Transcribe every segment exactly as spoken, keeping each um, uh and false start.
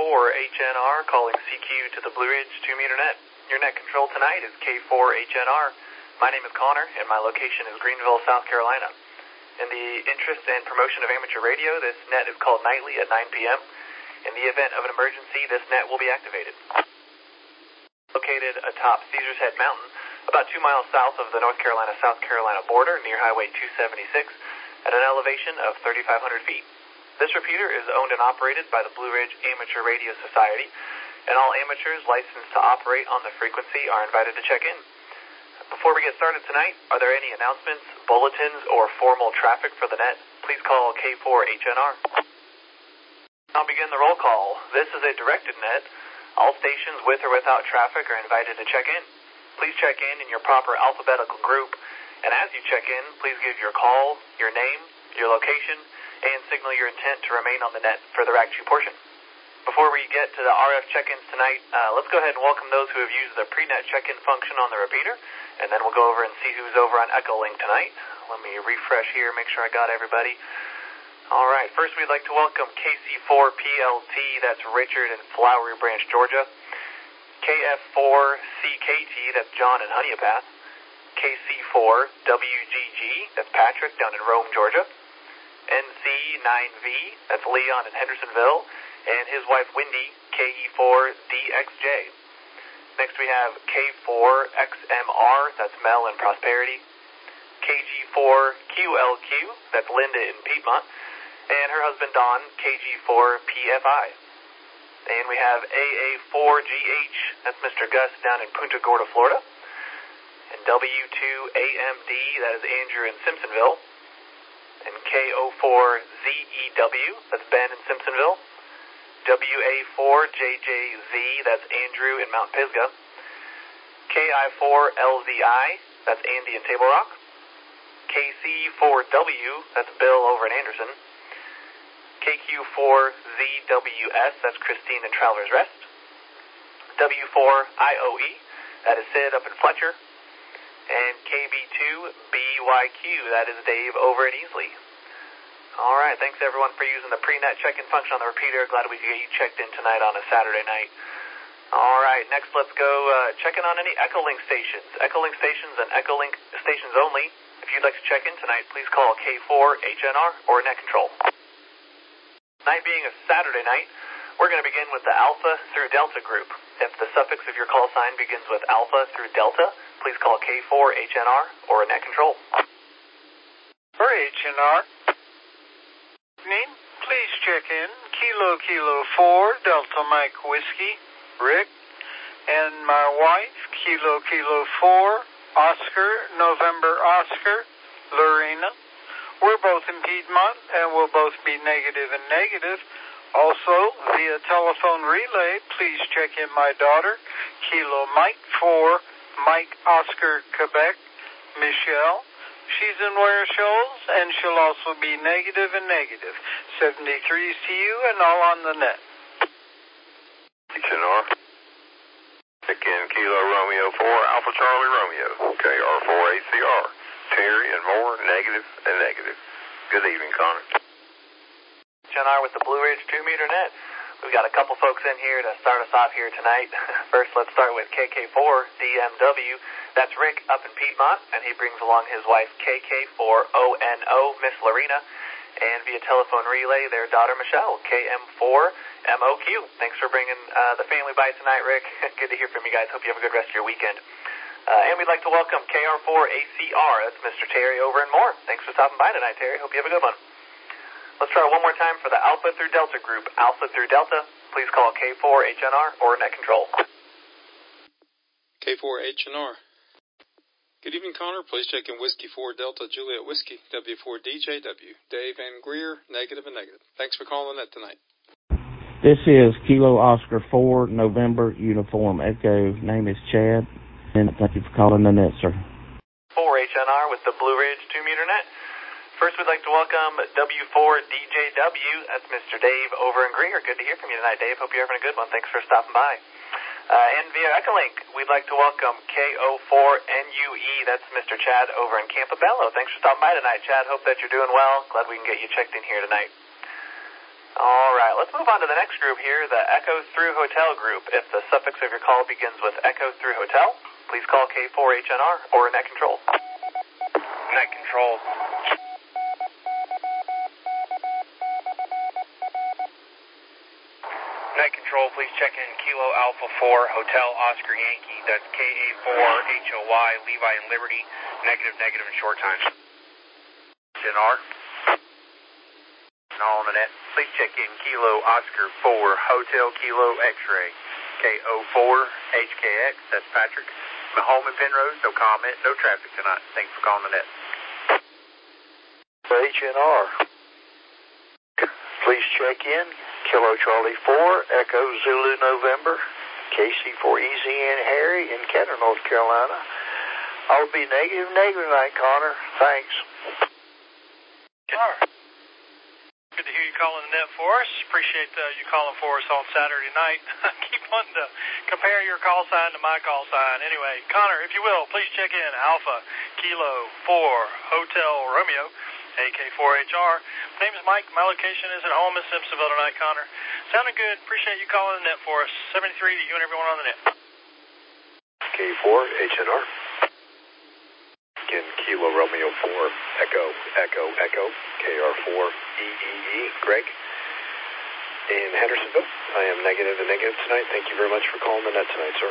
four H N R calling C Q to the Blue Ridge two meter net. Your net control tonight is K four H N R. My name is Connor, and my location is Greenville, South Carolina. In the interest and promotion of amateur radio, this net is called nightly at nine p m In the event of an emergency, this net will be activated. Located atop Caesar's Head Mountain, about two miles south of the North Carolina-South Carolina border near Highway two seventy-six at an elevation of thirty-five hundred feet. This repeater is owned and operated by the Blue Ridge Amateur Radio Society, and all amateurs licensed to operate on the frequency are invited to check in. Before we get started tonight, are there any announcements, bulletins, or formal traffic for the net? Please call K four H N R. I'll begin the roll call. This is a directed net. All stations with or without traffic are invited to check in. Please check in in your proper alphabetical group, and as you check in, please give your call, your name, your location, and signal your intent to remain on the net for the RAC two portion. Before we get to the R F check-ins tonight, uh, let's go ahead and welcome those who have used the pre-net check-in function on the repeater, and then we'll go over and see who's over on Echolink tonight. Let me refresh here, make sure I got everybody. All right, first we'd like to welcome K C four P L T, that's Richard in Flowery Branch, Georgia. K F four C K T, that's John in Honeypath. K C four W G G, that's Patrick down in Rome, Georgia. N C nine V, that's Leon in Hendersonville, and his wife Wendy, K E four D X J. Next we have K four X M R, that's Mel in Prosperity. K G four Q L Q, that's Linda in Piedmont, and her husband Don, K G four P F I. And we have A A four G H, that's Mister Gus down in Punta Gorda, Florida. And W two A M D, that is Andrew in Simpsonville. And K O four Z E W, that's Ben in Simpsonville. W A four J J Z, that's Andrew in Mount Pisgah. K I four L Z I, that's Andy in Table Rock. K C four W, that's Bill over in Anderson. K Q four Z W S, that's Christine in Travelers Rest. W four I O E, that is Sid up in Fletcher. And K B two B Y Q, that is Dave over at Easley. All right, thanks everyone for using the pre-net check-in function on the repeater. Glad we could get you checked in tonight on a Saturday night. All right, next let's go uh, check in on any Echolink stations. Echolink stations and Echolink stations only. If you'd like to check in tonight, please call K four H N R or Net Control. Tonight being a Saturday night, we're going to begin with the Alpha through Delta group. If the suffix of your call sign begins with Alpha through Delta, please call K four H N R or Net Control. For H N R, name, please check in Kilo Kilo four Delta Mike Whiskey, Rick, and my wife, Kilo Kilo four Oscar November Oscar, Lorena. We're both in Piedmont, and we'll both be negative and negative. Also, via telephone relay, please check in my daughter, Kilo Mike four Mike Oscar Quebec, Michelle. She's in Ware Shoals, and she'll also be negative and negative. seventy-three C U and all on the net. H N R. Check in Kilo Romeo four Alpha Charlie Romeo. K R four A C R. Terry and Moore, negative and negative. Good evening, Connor. H N R with the Blue Ridge two meter net. We've got a couple folks in here to start us off here tonight. First, let's start with K K four D M W. That's Rick up in Piedmont, and he brings along his wife K K four O N O, Miss Lorena, and via telephone relay, their daughter Michelle, K M four M O Q. Thanks for bringing uh, the family by tonight, Rick. Good to hear from you guys. Hope you have a good rest of your weekend. Uh, and we'd like to welcome K R four A C R. That's Mister Terry over in Moore. Thanks for stopping by tonight, Terry. Hope you have a good one. Let's try one more time for the Alpha through Delta group. Alpha through Delta, please call K four H N R or Net Control. K four H N R. Good evening, Connor. Please check in Whiskey four Delta Juliet Whiskey, W four D J W. Dave and Greer, negative and negative. Thanks for calling that tonight. This is Kilo Oscar four November Uniform Echo. Name is Chad, and thank you for calling the net, sir. four H N R with the Blue Ridge two meter net. First, we'd like to welcome W four D J W. That's Mister Dave over in Greer. Good to hear from you tonight, Dave. Hope you're having a good one. Thanks for stopping by. Uh, and via Echolink, we'd like to welcome K O four N U E. That's Mister Chad over in Campobello. Thanks for stopping by tonight, Chad. Hope that you're doing well. Glad we can get you checked in here tonight. All right, let's move on to the next group here, the Echo Through Hotel group. If the suffix of your call begins with Echo Through Hotel, please call K four H N R or Net Control. Net Control. Net Control, please check in Kilo Alpha four, Hotel Oscar Yankee. That's K A four H O Y, Levi and Liberty, negative, negative in short time. N R. On the net, please check in Kilo Oscar four, Hotel Kilo X-Ray, K O four H K X, that's Patrick. I'm home in Penrose, no comment, no traffic tonight. Thanks for calling the net. H N R. Please check in Kilo Charlie four, Echo Zulu November, K C four E Z N Harry in Kenner, North Carolina. I'll be negative, negative tonight, Connor. Thanks. Sure. Good to hear you calling the net for us. Appreciate uh, you calling for us on Saturday night. Keep wanting to compare your call sign to my call sign. Anyway, Connor, if you will, please check in Alpha Kilo four Hotel Romeo, A K four H R. My name is Mike. My location is at home in Simpsonville tonight, Connor. Sounding good. Appreciate you calling the net for us. seventy-three to you and everyone on the net. K four H N R. Again, Kilo Romeo four, Echo, Echo, Echo, K R four E E E, Greg. In Hendersonville, I am negative and negative tonight. Thank you very much for calling the net tonight, sir.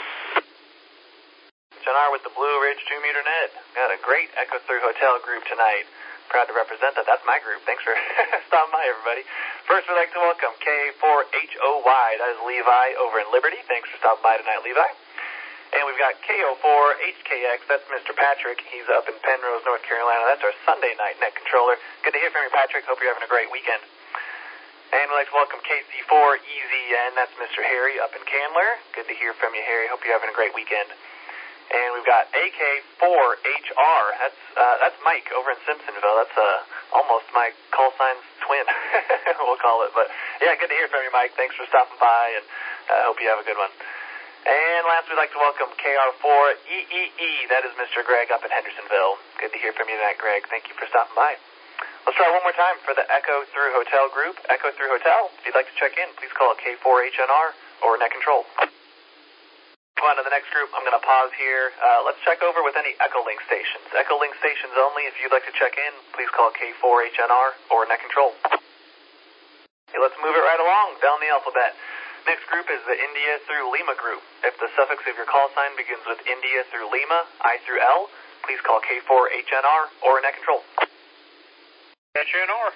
H N R with the Blue Ridge two meter net. Got a great Echo Through Hotel group tonight. Proud to represent that. That's my group. Thanks for stopping by, everybody. First, we'd like to welcome K four H O Y. That is Levi over in Liberty. Thanks for stopping by tonight, Levi. And we've got K O four H K X. That's Mister Patrick. He's up in Penrose, North Carolina. That's our Sunday night net controller. Good to hear from you, Patrick. Hope you're having a great weekend. And we'd like to welcome K C four E Z N. That's Mister Harry up in Candler. Good to hear from you, Harry. Hope you're having a great weekend. And we've got A K four H R. That's uh, that's Mike over in Simpsonville. That's uh, almost my call sign's twin, we'll call it. But yeah, good to hear from you, Mike. Thanks for stopping by, and I uh, hope you have a good one. And last, we'd like to welcome K R four E E E. That is Mister Greg up in Hendersonville. Good to hear from you tonight, Greg. Thank you for stopping by. Let's try one more time for the Echo Through Hotel group. Echo Through Hotel. If you'd like to check in, please call K four H N R or Net Control. Go on to the next group. I'm going to pause here. Uh, let's check over with any Echolink stations. Echolink stations only. If you'd like to check in, please call K four H N R or Net Control. Okay, let's move it right along down the alphabet. Next group is the India through Lima group. If the suffix of your call sign begins with India through Lima, I through L, please call K four H N R or Net Control. H N R.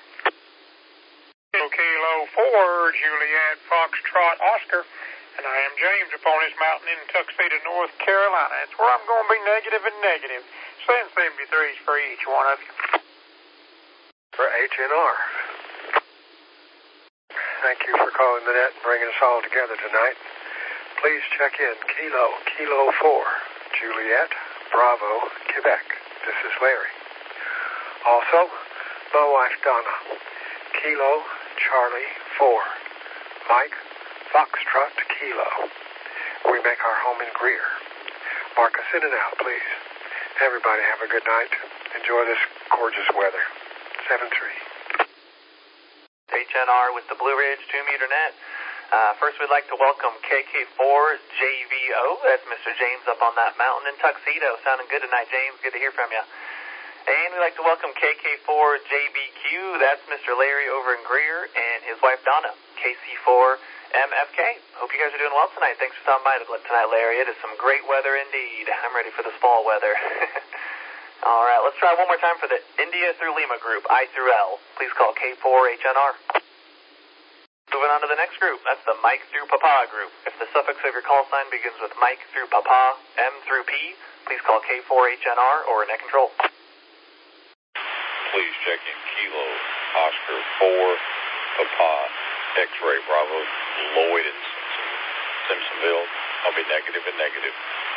Kilo four, Juliet Foxtrot Oscar, and I am James upon this mountain in Tuxedo, North Carolina. It's where I'm going to be negative and negative. Send seventy-threes for each one of you. For H N R. Thank you for calling the net and bringing us all together tonight. Please check in Kilo, Kilo four, Juliet, Bravo, Quebec. This is Larry. Also, my wife Donna, Kilo, Charlie four, Mike, Foxtrot, Kilo. We make our home in Greer. Mark us in and out, please. Everybody have a good night. Enjoy this gorgeous weather. seven three. H N R with the Blue Ridge two meter net. Uh, first, we'd like to welcome K K four J V O. That's Mister James up on that mountain in Tuxedo. Sounding good tonight, James. Good to hear from you. And we'd like to welcome K K four J B Q. That's Mister Larry over in Greer and his wife Donna, K C four M F K. Hope you guys are doing well tonight. Thanks for stopping by tonight, Larry. It is some great weather indeed. I'm ready for this fall weather. All right, let's try one more time for the India through Lima group, I through L. Please call K four H N R. Moving on to the next group, that's the Mike through Papa group. If the suffix of your call sign begins with Mike through Papa, M through P, please call K four H N R or Net Control. Please check in Kilo, Oscar four, Papa, X-Ray Bravo, Lloyd in Simpsonville. I'll be negative and negative.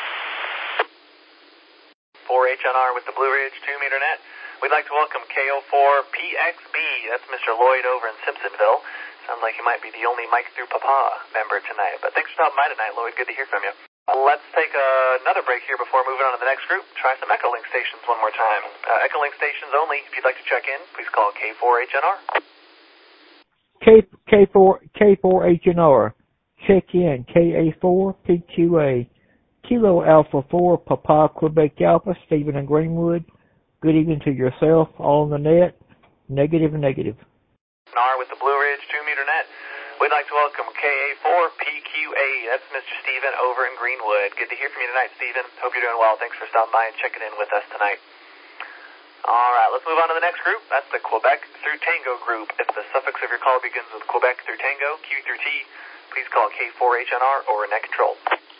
four H N R with the Blue Ridge two meter net. We'd like to welcome K O four P X B. That's Mister Lloyd over in Simpsonville. Sounds like you might be the only Mike through Papa member tonight. But thanks for stopping by tonight, Lloyd. Good to hear from you. Let's take uh, another break here before moving on to the next group. Try some Echolink stations one more time. Uh, Echolink stations only. If you'd like to check in, please call K four H N R. K K K4 K4H N R. Check in K A four P Q A. Kilo Alpha four Papa Quebec Alpha, Stephen and Greenwood. Good evening to yourself, all on the net. Negative and negative. R with the Blue Ridge two meter net. We'd like to welcome K A four P Q A. That's Mister Stephen over in Greenwood. Good to hear from you tonight, Stephen. Hope you're doing well. Thanks for stopping by and checking in with us tonight. All right, let's move on to the next group. That's the Quebec through Tango group. If the suffix of your call begins with Quebec through Tango, Q through T, please call K four H N R or net control.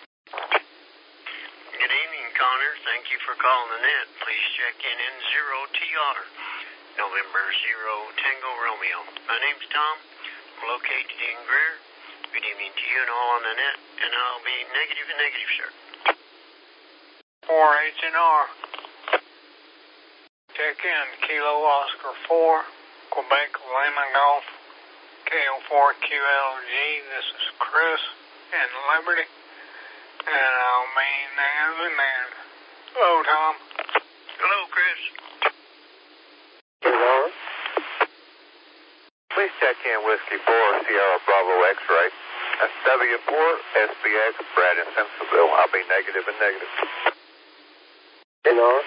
Good evening, Connor. Thank you for calling the net. Please check in N zero T R, November zero Tango Romeo. My name's Tom. I'm located in Greer. Good evening to you and all on the net, and I'll be negative and negative, sir. four H N R. Check in Kilo Oscar four, Quebec Lima Golf, K O four Q L G. This is Chris in Liberty, and I'll be negative and negative. Hello, Tom. Hello, Chris. Hello. Please check in Whiskey four Sierra Bravo X-ray. That's W four S B X Brad in Simpsonville. I'll be negative and negative. Hello.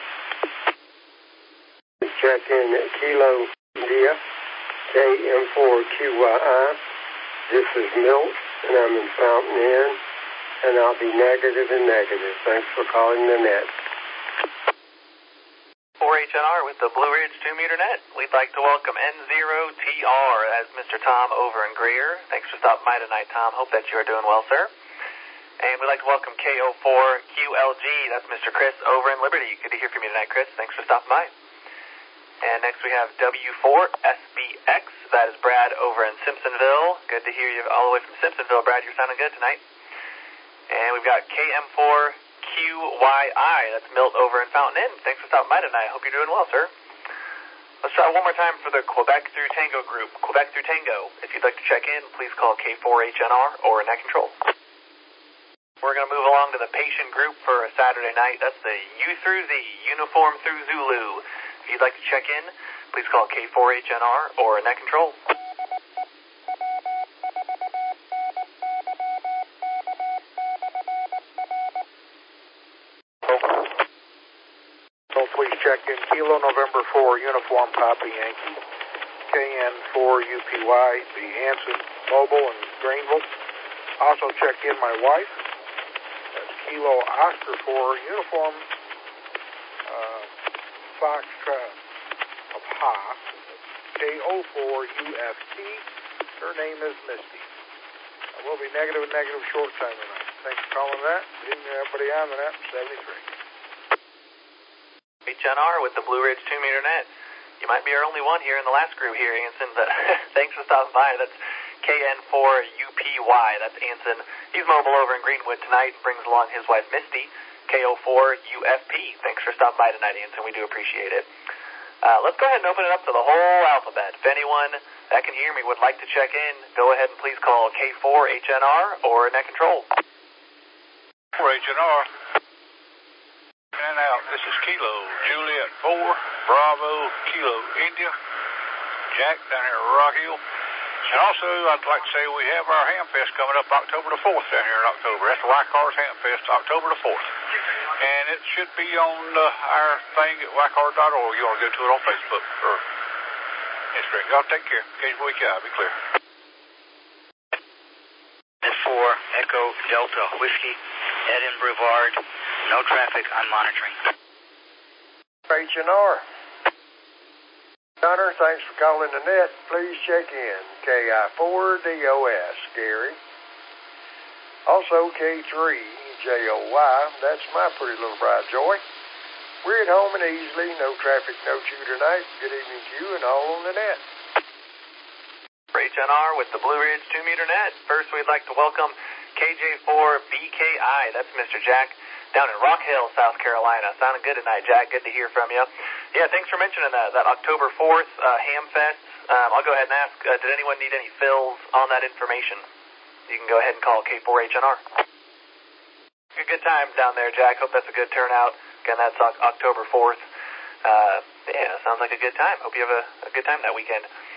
Check in Kilo India, K M four Q Y I. This is Milt, and I'm in Fountain Inn, and I'll be negative and negative. Thanks for calling the net. four H N R with the Blue Ridge two meter net. We'd like to welcome N zero T R as Mister Tom over in Greer. Thanks for stopping by tonight, Tom. Hope that you are doing well, sir. And we'd like to welcome K O four Q L G. That's Mister Chris over in Liberty. Good to hear from you tonight, Chris. Thanks for stopping by. And next we have W four S B X. That is Brad over in Simpsonville. Good to hear you all the way from Simpsonville, Brad. You're sounding good tonight. And we've got K M four Q Y I. That's Milt over in Fountain Inn. Thanks for stopping by tonight. Hope you're doing well, sir. Let's try one more time for the Quebec through Tango group. Quebec through Tango. If you'd like to check in, please call K four H N R or net control. We're going to move along to the patient group for a Saturday night. That's the U through Z, Uniform through Zulu. If you'd like to check in, please call K four H N R or net control. So please check in Kilo November four Uniform Papa Yankee, K N four U P Y, B Hanson Mobile in Greenville. Also check in my wife. That's Kilo Oscar four Uniform uh, Foxtrot Papa, K O four U F T. Her name is Misty. I will be negative and negative short time tonight. Thanks for calling that. Good evening, everybody on the net, seventy-three. H N R with the Blue Ridge two meter net. You might be our only one here in the last group here, Anson, but thanks for stopping by. That's K N four U P Y. That's Anson. He's mobile over in Greenwood tonight and brings along his wife, Misty, K O four U F P. Thanks for stopping by tonight, Anson. We do appreciate it. Uh, let's go ahead and open it up to the whole alphabet. If anyone that can hear me would like to check in, go ahead and please call K four H N R or net control. four H N R. And out. This is Kilo Juliet four Bravo Kilo India. Jack down here at Rock Hill. And also, I'd like to say we have our Hamfest coming up October the fourth down here in October. That's the White Cars Hamfest, October the fourth. And it should be on uh, our thing at white cars dot org. You want to go to it on Facebook or Instagram. Y'all take care. Occasional week, I'll be clear. four Echo Delta Whiskey, Eden Brevard. No traffic on monitoring. H N R. Connor, thanks for calling the net. Please check in K I four D O S, Gary. Also K three J O Y, that's my pretty little bride, Joy. We're at home and easily, no traffic, no chew tonight. Good evening to you and all on the net. H N R with the Blue Ridge two meter net. First, we'd like to welcome K J four B K I. That's Mister Jack down in Rock Hill, South Carolina. Sounding good tonight, Jack. Good to hear from you. Yeah, thanks for mentioning that, that October fourth uh, Hamfest. Um, I'll go ahead and ask, uh, did anyone need any fills on that information? You can go ahead and call K four H N R. A good time down there, Jack. Hope that's a good turnout. Again, that's October fourth. Uh, yeah, sounds like a good time. Hope you have a, a good time that weekend.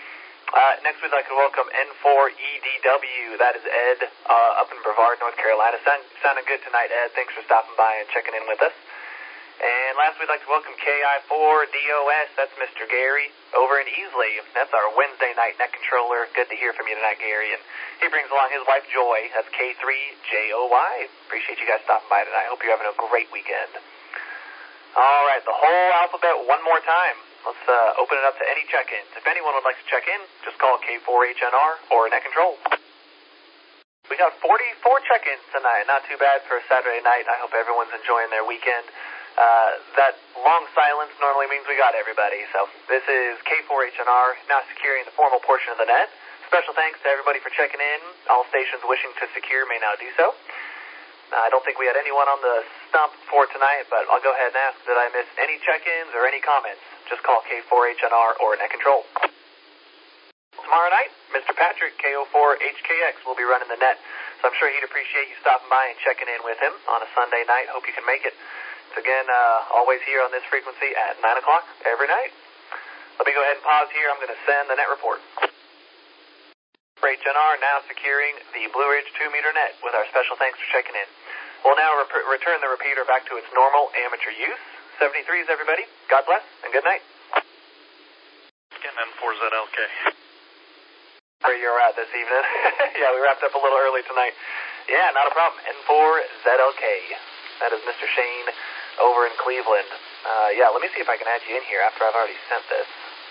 Uh, next, we'd like to welcome N four E D W. That is Ed uh, up in Brevard, North Carolina. Sound, sounding good tonight, Ed. Thanks for stopping by and checking in with us. And last, we'd like to welcome K I four D O S. That's Mister Gary over in Easley. That's our Wednesday night net controller. Good to hear from you tonight, Gary. And he brings along his wife, Joy. That's K three J O Y. Appreciate you guys stopping by tonight. Hope you're having a great weekend. All right, the whole alphabet one more time. Let's uh, open it up to any check-ins. If anyone would like to check in, just call K four H N R or Net Control. We got forty-four check-ins tonight. Not too bad for a Saturday night. I hope everyone's enjoying their weekend. Uh, that long silence normally means we got everybody. So this is K four H N R, now securing the formal portion of the net. Special thanks to everybody for checking in. All stations wishing to secure may now do so. Uh, I don't think we had anyone on the stump for tonight, but I'll go ahead and ask, did I miss any check-ins or any comments? Just call K four H N R or Net Control. Tomorrow night, Mister Patrick, K O four H K X, will be running the net, so I'm sure he'd appreciate you stopping by and checking in with him on a Sunday night. Hope you can make it. So again, uh, always here on this frequency at nine o'clock every night. Let me go ahead and pause here. I'm going to send the net report. H N R now securing the Blue Ridge two meter net with our special thanks for checking in. We'll now rep- return the repeater back to its normal amateur use. seventy-threes, everybody. God bless, and good night. Again, N four Z L K. Where you're at this evening. Yeah, we wrapped up a little early tonight. Yeah, not a problem. N four Z L K. That is Mister Shane over in Cleveland. Uh, yeah, let me see if I can add you in here after I've already sent this.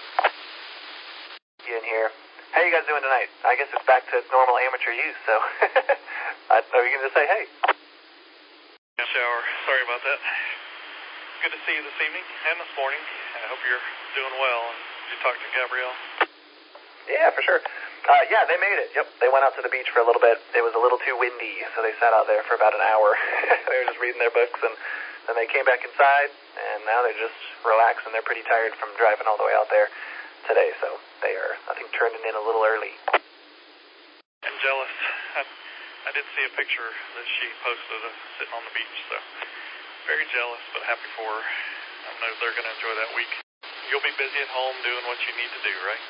You in here. How you guys doing tonight? I guess it's back to normal amateur use, so I, are you going to say hey? Shower. Sorry about that. Good to see you this evening and this morning. I hope you're doing well. Did you talk to Gabrielle? Yeah, for sure. Uh, yeah, they made it. Yep, they went out to the beach for a little bit. It was a little too windy, so they sat out there for about an hour. They were just reading their books, and then they came back inside, and now they're just relaxing. They're pretty tired from driving all the way out there today, so they are, I think, turning in a little early. I'm jealous. I, I did see a picture that she posted of sitting on the beach, so very jealous, but happy for her. I know they're going to enjoy that week. You'll be busy at home doing what you need to do, right?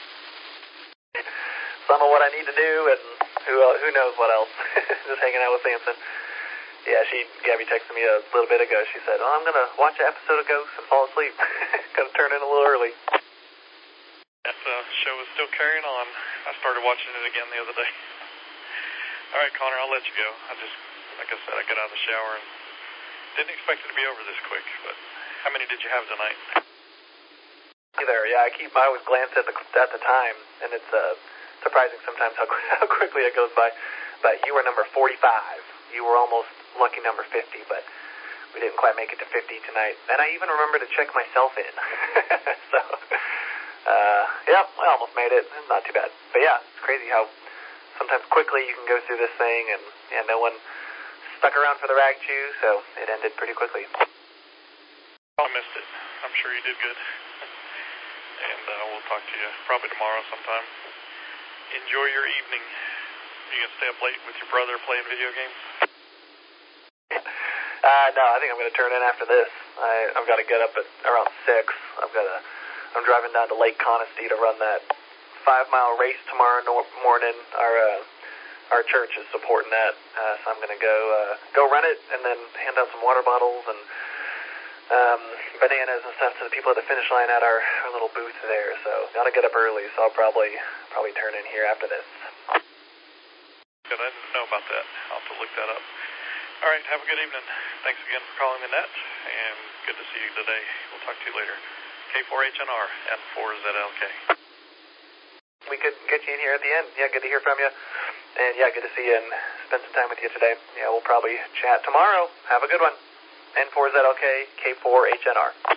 Some of what I need to do, and who uh, who knows what else. Just hanging out with Samson. Yeah, she, Gabby texted me a little bit ago. She said, oh, I'm going to watch an episode of Ghosts and fall asleep. Got to turn in a little early. That uh, show is still carrying on. I started watching it again the other day. All right, Connor, I'll let you go. I just, like I said, I got out of the shower and didn't expect it to be over this quick, but how many did you have tonight? There, yeah, I keep, I always glance at the at the time, and it's uh, surprising sometimes how, how quickly it goes by. But you were number forty-five. You were almost lucky number fifty, but we didn't quite make it to fifty tonight. And I even remember to check myself in. So, uh, yeah, I almost made it. Not too bad. But yeah, it's crazy how sometimes quickly you can go through this thing, and yeah, no one stuck around for the rag chew, so it ended pretty quickly. I missed it. I'm sure you did good. And uh, we'll talk to you probably tomorrow sometime. Enjoy your evening. You gonna stay up late with your brother playing video games? Uh, no, I think I'm gonna turn in after this. I, I've got to get up at around six. I've got to. I'm driving down to Lake Conisty to run that five mile race tomorrow no- morning. Our uh, our church is supporting that, uh, so I'm gonna go uh, go run it and then hand out some water bottles and um, bananas and stuff to the people at the finish line at our, our little booth there. So gotta get up early. So I'll probably probably turn in here after this. Good. I didn't know about that. I'll have to look that up. All right. Have a good evening. Thanks again for calling the net, and good to see you today. We'll talk to you later. K four H N R, N four Z L K. We could get you in here at the end. Yeah, good to hear from you. And yeah, good to see you and spend some time with you today. Yeah, we'll probably chat tomorrow. Have a good one. N four Z L K, K four H N R.